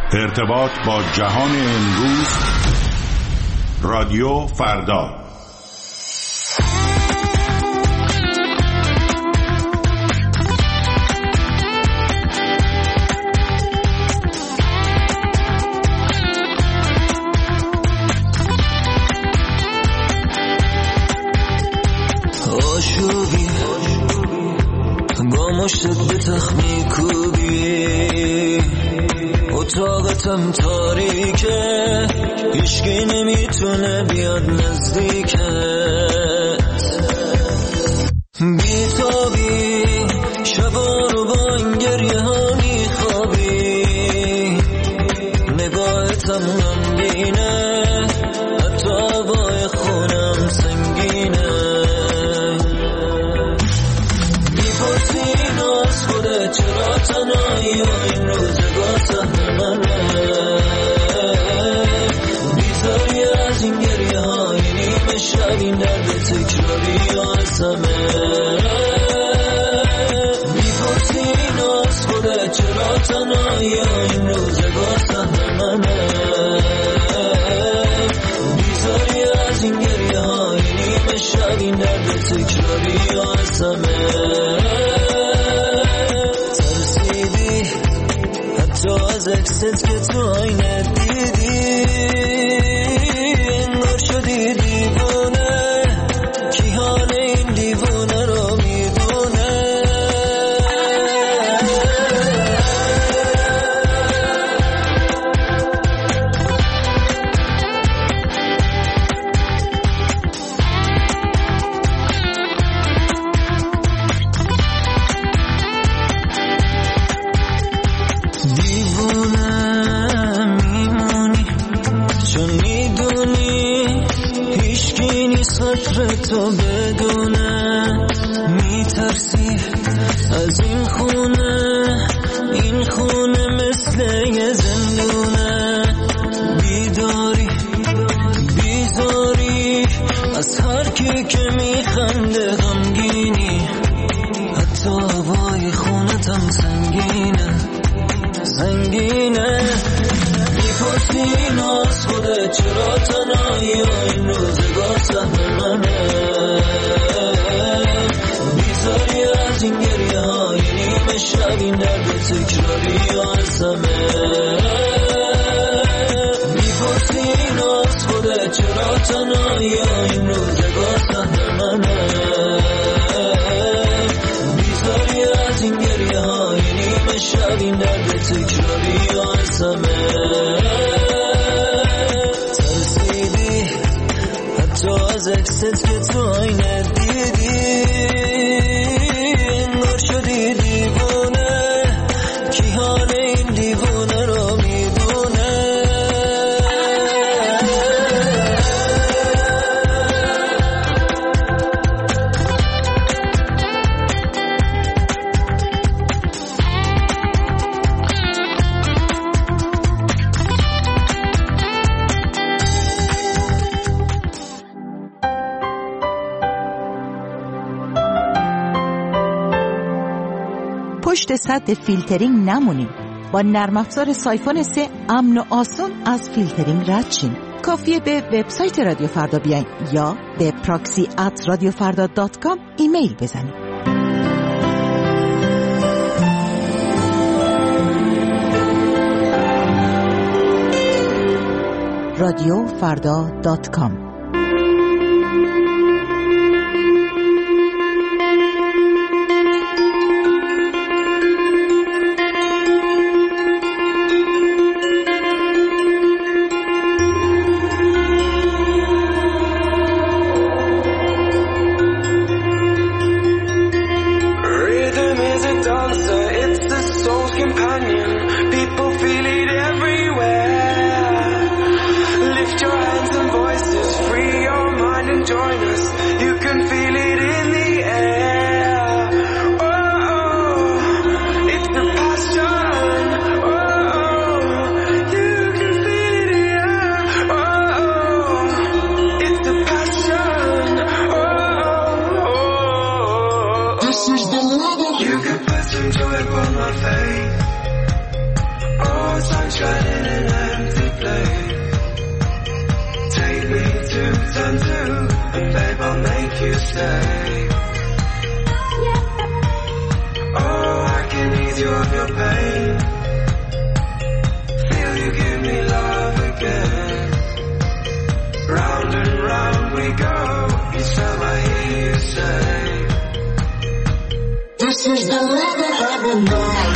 ارتباط با جهان امروز. رادیو فردا. آشوبی با مشتت به تخمی کوبی، اتاقتم تاریکه، هیچکی نمیتونه بیاد نزدیکت، بیتابی شبا رو با این گریه ها میخوابی، نگاهتم غمگینه، حتی هوای خونم سنگینه، میپرسی از خودت چرا تنهایی و این روزگار سهم منه، بیزاری از این گریه های نیمه شب، این درد تکراری و عزمه، میپرسی از خودت چرا تنهایی و این روزگار سهم منه، بیزاری از این گریه های نیمه شب، این درد تکراری و عزمه، تو از اکست که تو آینه دیدی، انگار شدی دیوونه، کی حال این دیوونه رو میدونه، تو بدونه، میترسی از این خونه، این خونه مثل یه زندونه، بیداری بیزاری از هر کی که میخنده غمگینی، حتی هوای خونتم سنگینه سنگینه، میپرسی از خودت چرا تنهایی و این روزگار سهم منه، بیزاری از این گریه های نیمه شب، این درد تکراری و عزمه، میپرسی از خودت چرا تنهایی و این روزگار سهم منه، بیزاری از این گریه های نیمه شب، این درد تکراری و عزمه، تو از اکست که تو آینه دیدی، انگار شدی دیوونه، کی حال این دیوونه رو میدونه، پشت سد فیلترینگ نمونید. با نرم افزار سایفون 3 امن و آسان از فیلترینگ رد شین. کافیه به وبسایت رادیو فردا بیاین یا به proxy@radiofarda.com ایمیل بزنید. radiofarda.com Lift your hands and voices. want sunshine in an empty place. Take me to turn two, and babe, I'll make you stay. Oh, I can ease you of your pain. Feel you give me love again. Round and round we go, each time I hear you say, this is the rhythm of the night.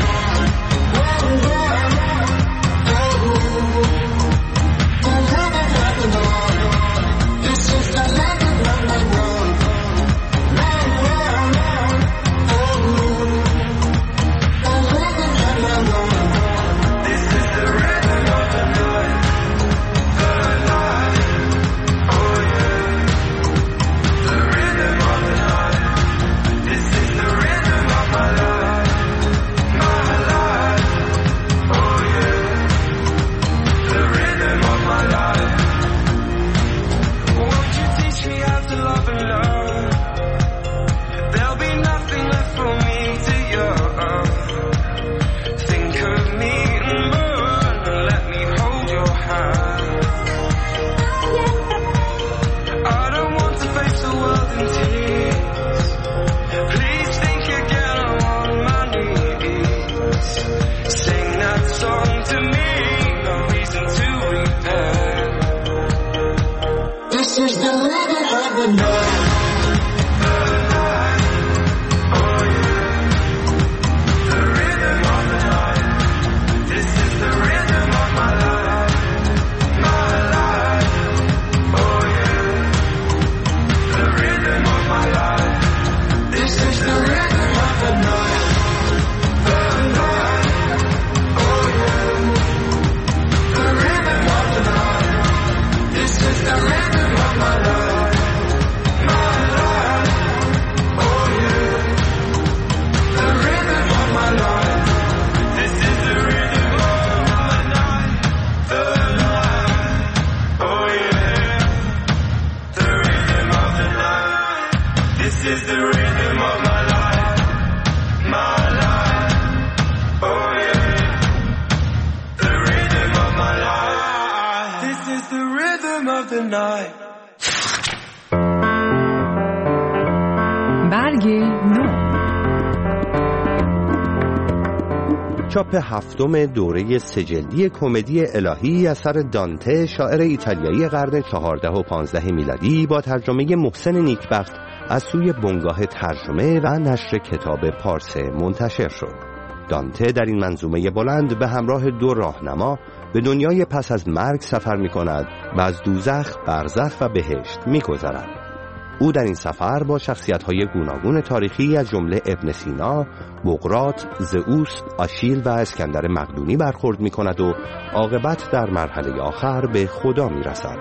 چاپ هفتم دوره سه‌جلدی کمدی الهی اثر دانته، شاعر ایتالیایی قرن 14 و 15 میلادی، با ترجمه محسن نیکبخت از سوی بنگاه ترجمه و نشر کتاب پارسه منتشر شد. دانته در این منظومه بلند به همراه دو راهنما به دنیای پس از مرگ سفر می کند و از دوزخ، برزخ و بهشت می گذرد. او در این سفر با شخصیت‌های گوناگون تاریخی از جمله ابن سینا، بقراط، زئوس، آشیل و اسکندر مقدونی برخورد می‌کند و عاقبت در مرحله آخر به خدا می‌رسد.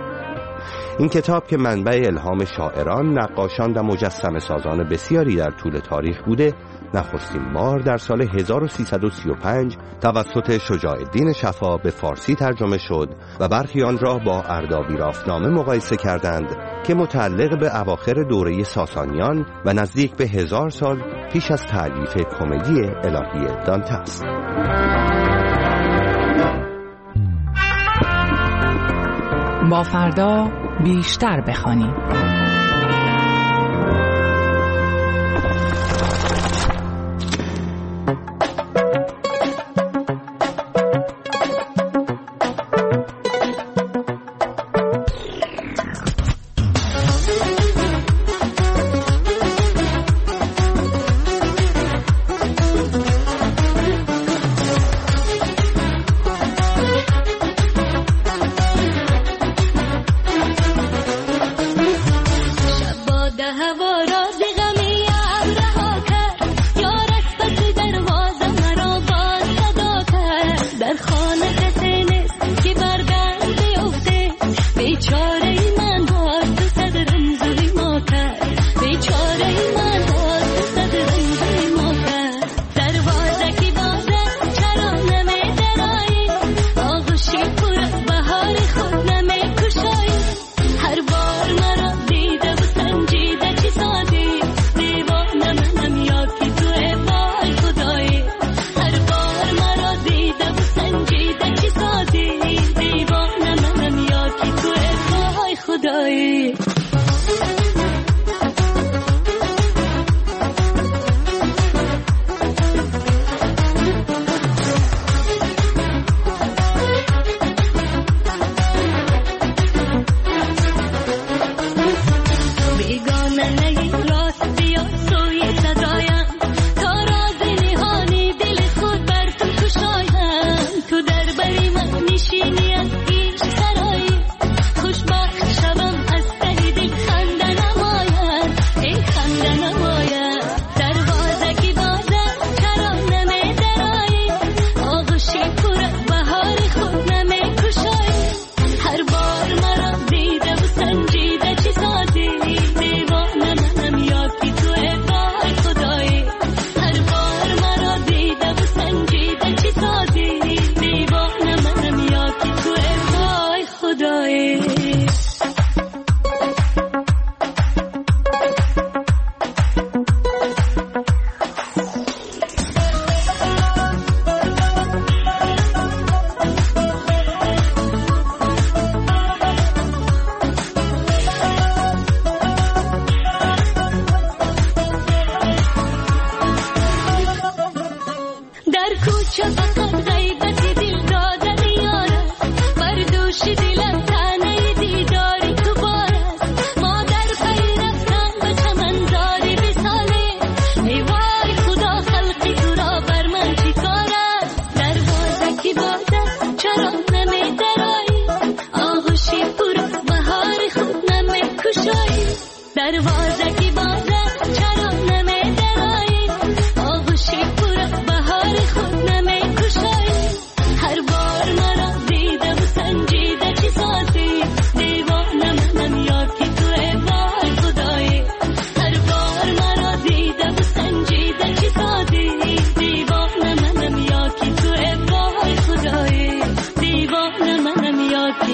این کتاب که منبع الهام شاعران، نقاشان و مجسمه سازان بسیاری در طول تاریخ بوده، نخستین بار در سال 1335 توسط شجاع الدین شفا به فارسی ترجمه شد و برخی آن را با اردابیرافنامه مقایسه کردند که متعلق به اواخر دوره ساسانیان و نزدیک به 1000 سال پیش از تألیف کمدی الهی دانته است. با فردا بیشتر بخوانیم.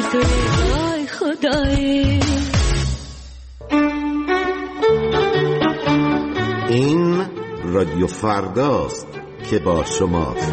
توی وای خدایی. این رادیو فرداست که با شماست.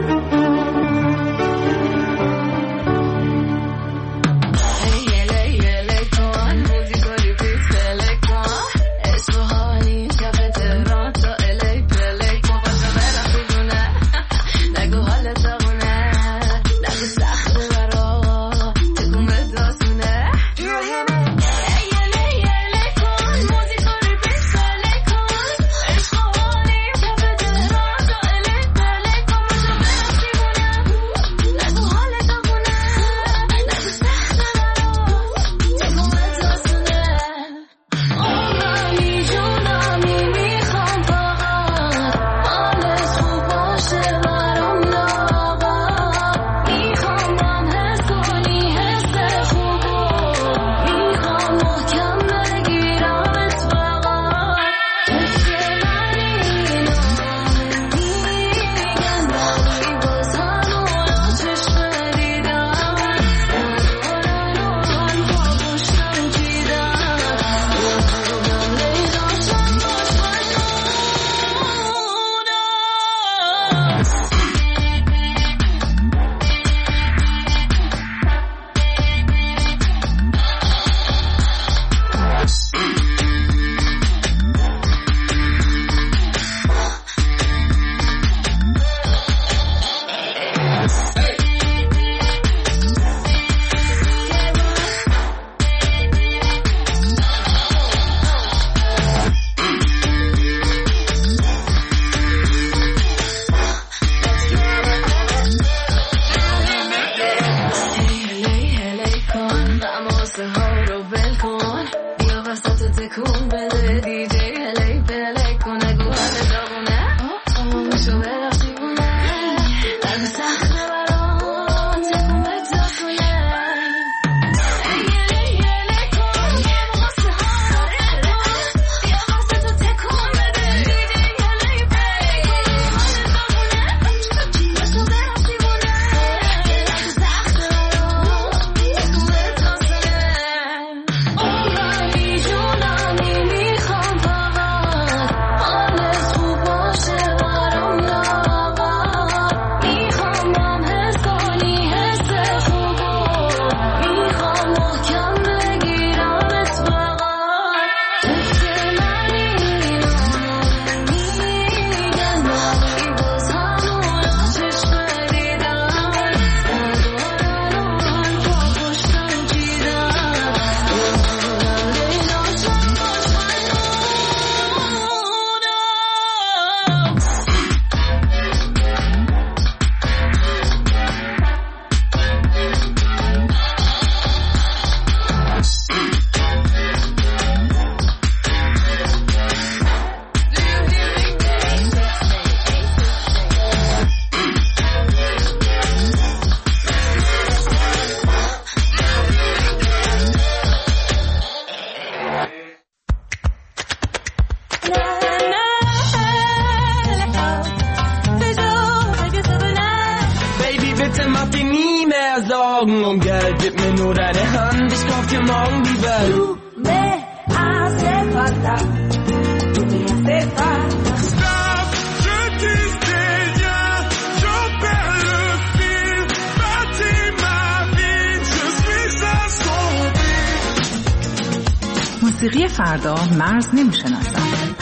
موسیقی فردا مرز نمی‌شناسد.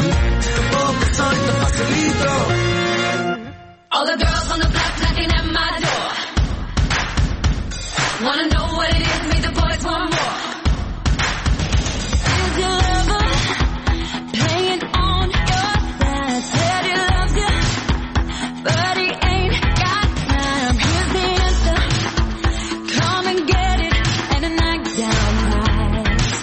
All the girls on the block knocking at my door. Wanna know what it is, make the boys want more. Is your lover playing on your side? Said he loves you, but he ain't got time. Here's the answer, come and get it at a knockdown price.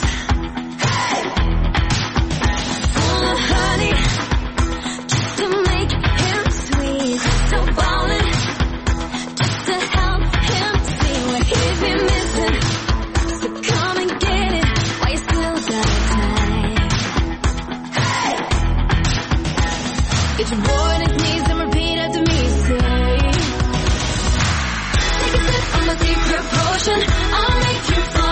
Oh honey, just to make him sweet. So ballin', just to help him see what he's been missing. So come and get it while you still got time. Get your boy on his knees and repeat after me, say. Take a sip of my secret potion, I'll make you fall.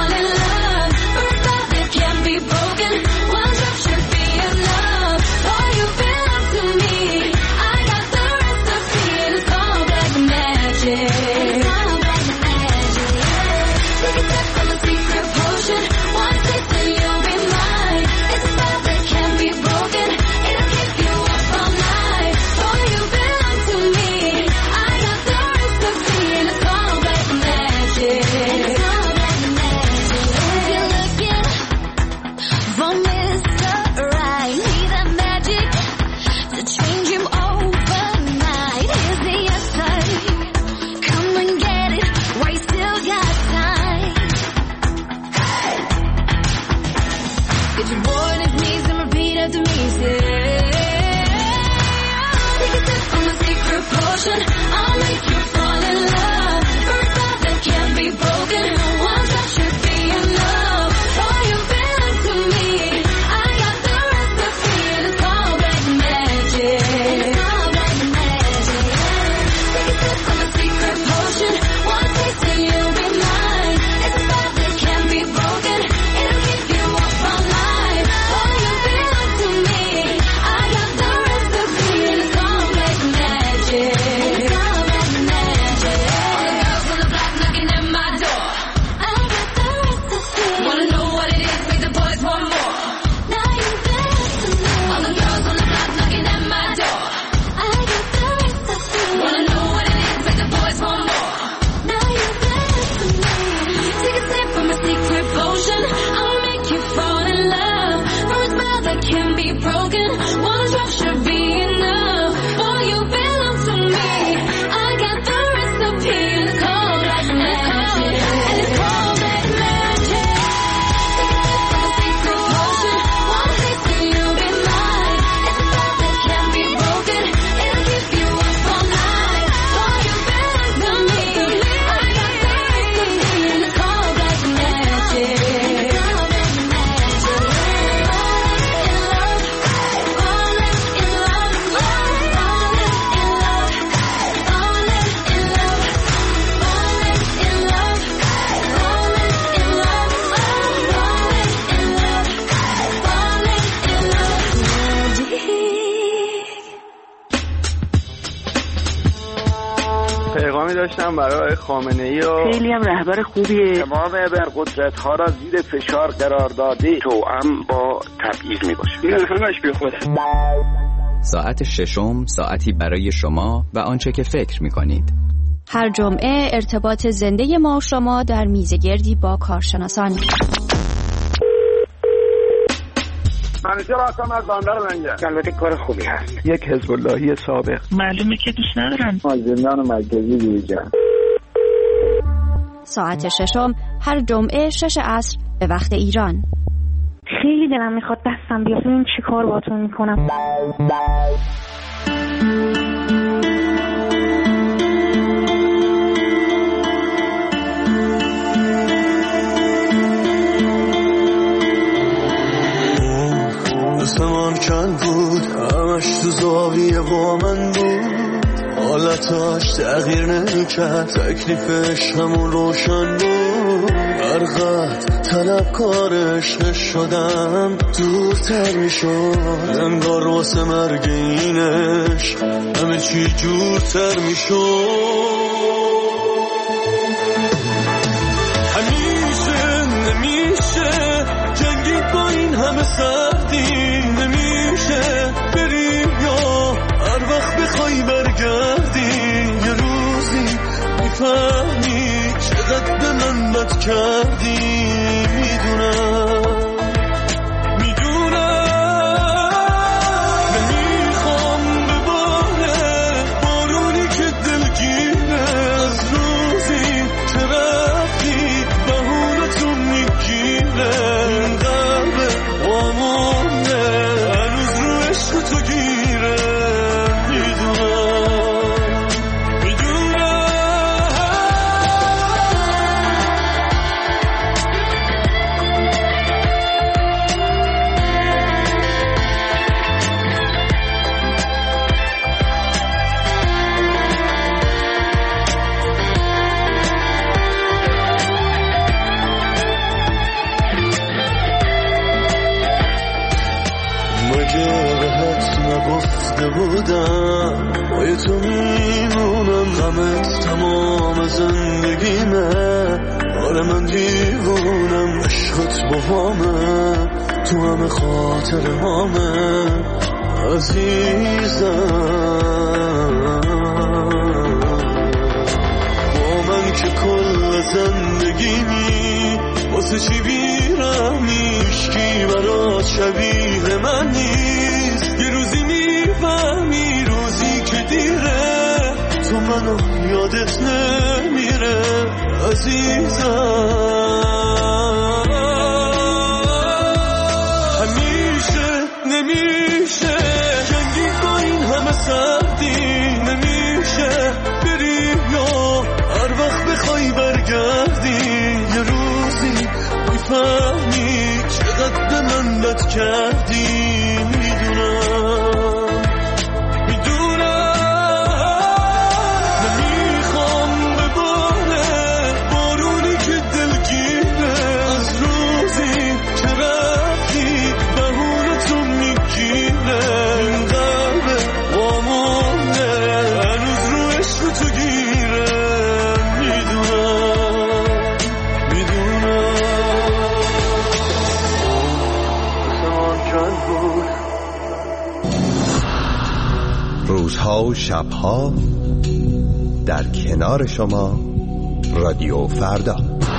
potion. I'll make you fall in love. For a love that can't be broken. One touch should be enough. Oh, you belong to me. I got the recipe. It's called black magic. It's called black magic. Take a sip from a secret potion. One taste and you'll be mine. It's a spell that can't be broken. It'll keep you up all night. Oh, you belong to me. I got the recipe. It's called black magic. It's called black magic. All the girls on the block knocking at my door. I got the recipe. Wanna know what it is? Make the boys want more. Now you dance to me. All the girls on the block knocking at my door. I got the recipe. Wanna know what it is? Make the boys want more. Now you dance to me. Take a sip from a secret potion. I'll make you fall in love. For a spell that can't be broken. One drop should be enough. Oh, you belong to me. I got the recipe. It's called black magic. And it's called black magic. Take a sip from a secret potion. One taste and you'll be mine. It's a spell that can't be broken. It'll keep you up all night. Oh, you belong to me. I got the recipe. And it's called black magic. It's called black magic. All in love, all in love, all in love, all in love, all in love, all in love, all in love, all in love. پیغامی داشتم برای خامنه‌ای و خیلی هم رهبر خوبیه. تمام ابرقدرت‌ها را زیر فشار قرار داده توأم با تبعیض می‌باشه. این همش بیخوده. ساعت ششم، ساعتی برای شما و آنچه که فکر می‌کنید. هر جمعه ارتباط زنده ما و شما در میزگردی با کارشناسان. منیجر هستم از بندر لنگر. البته کار خوبی هست. یک حزب اللهی سابق. معلومه که دوست ندارم. زندان مرکزی بیرجان. ساعت ششم هر جمعه 6 عصر به وقت ایران. خیلی دلم میخواد دستم بیاد ببین چی کار باهاتون میکنم. آسمان کن بود همش تو زاویه با من بود حالتاش تغییر نمیکرد تکلیفش همون روشن بود هر قد طلبکار عشق شدم دورتر میشد انگار واسه مرگ اینش همه چی جورتر میشد همیشه نمیشه جنگی با این همه سردی نمیشه بریم یا هر وقت بخوای برگردی یه روزی میفهمی چقدر به من بد کردی میدونم نمیخوام بباره بارونی که دلگیره از روزی که رفتی بهونتون میگیره این قلب وامونه هنوز رو عشق تو گیره میدونم نگفته بودم با تو میمونم غمت تمام زندگیمه آره من دیوونم عشقت با همه تو همه خاطر همه عزیزم با من که کل زندگیمی واسه چی بیرمی عشقی برات شبیه من نیست یه روزی میفهمی روزی که دیره تو منو یادت نمیره عزیزم همیشه نمیشه جنگی با این همه سردی نمیشه کردی. روزها و شبها در کنار شما رادیو فردا.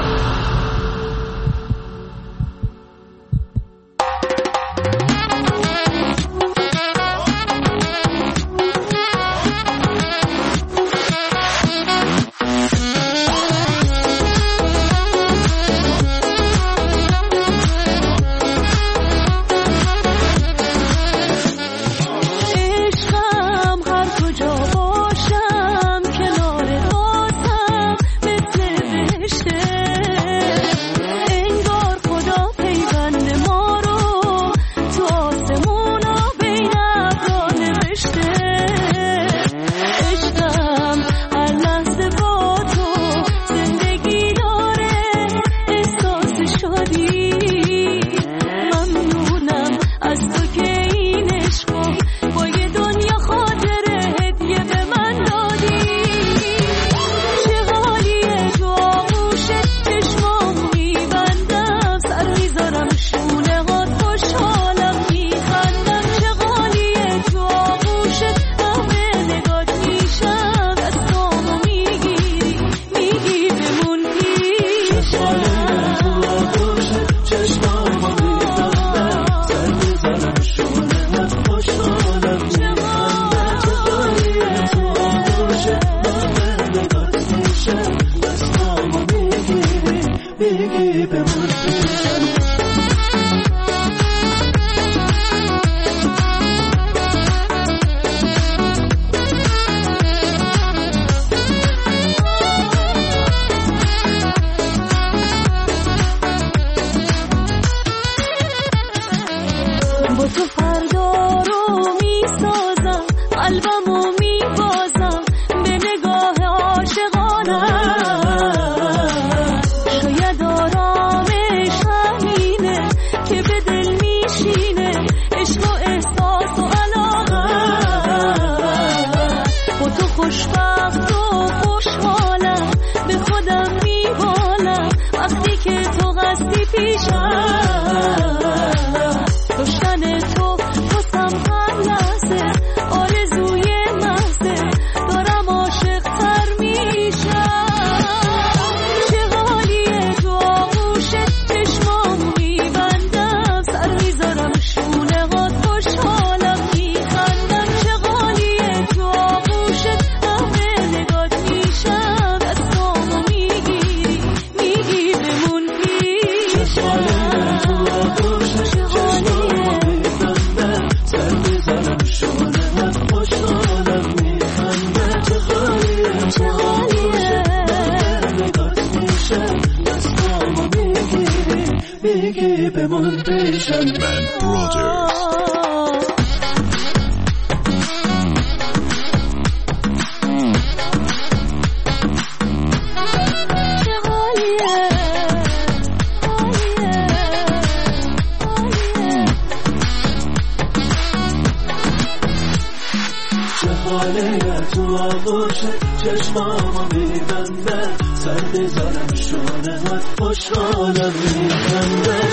چشمامو میبنده سر بزارم شونه خوشحالم میخنده